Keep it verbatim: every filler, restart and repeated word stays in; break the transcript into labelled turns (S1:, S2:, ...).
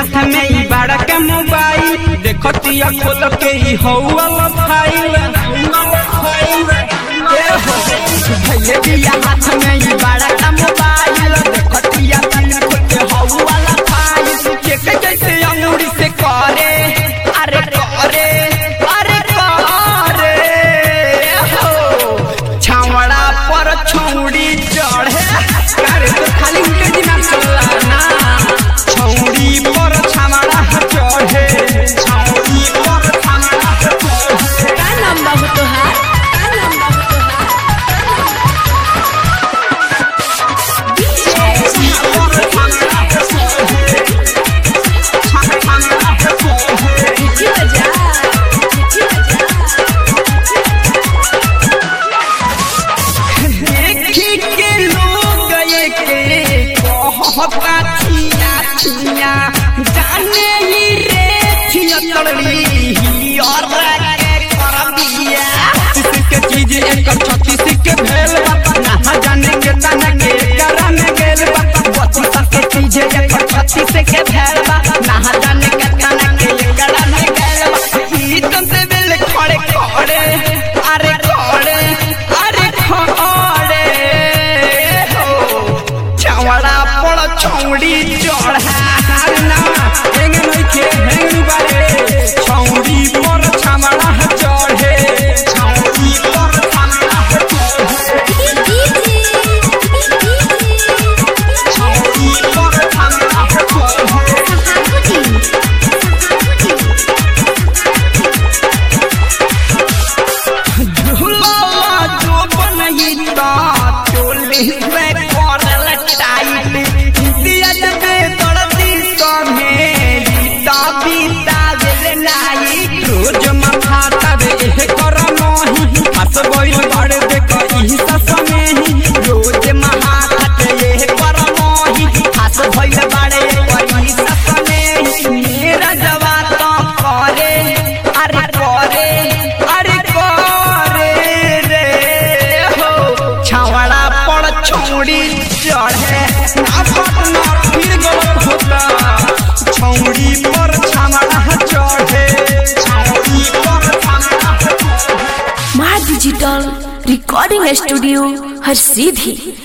S1: हाथ में ई बड़ा के मोबाइल देखतिया खोल के ई हौवा फाइल ए हो भैया दिया हाथ में ई बड़ा के मोबाइल देखतिया खोल के हौवा फाइल के के जैसे अंगूरी से करे अरे करे अरे करे हो छावड़ा पर छौड़ी चढ़े अरे तो खाली उनके दिना चला ना छौड़ी पर छावड़ा चढ़े छौड़ी पर छावड़ा चढ़े
S2: का नाम बाबू तोहार का नाम बाबू
S1: जाने ही रे छियतड़ी और के कर दिया किसके चीज एक छत्तीस के भेल ना जाने के तना के करा में गेल बच्चा के चीज एक छत्तीस के भेल ना जाने के तना के करा में गेल ई तो से बेल खड़े खड़े अरे खड़े अरे खड़े हो छावड़ा पड़ छौड़ी चढ़ा ना हेंग नहीं के हेंग बारे छौड़ी पर छावड़ा चढ़े छौड़ी पर छावड़ा चढ़े छौड़ी पर छावड़ा चढ़े झूला जो बनई ता चोली में करल टाइट दिया दे तड़ती समे बीता बीता गेल नाई रोज माथा तबे कर मोही हस गइल बड़ देख ई ससमे रोज माथा तबे कर मोही हस भइल बड़े ई ससमे मेरा जवाब तो करे अरे करे अरे करे रे हो छावड़ा पड़ छौड़ी चढ़े ना पटना फिर गलत होता छौड़ी पर छावड़ा चढ़े छौड़ी पर छावड़ा
S2: माँ डिजिटल रिकॉर्डिंग स्टूडियो हर सीधी।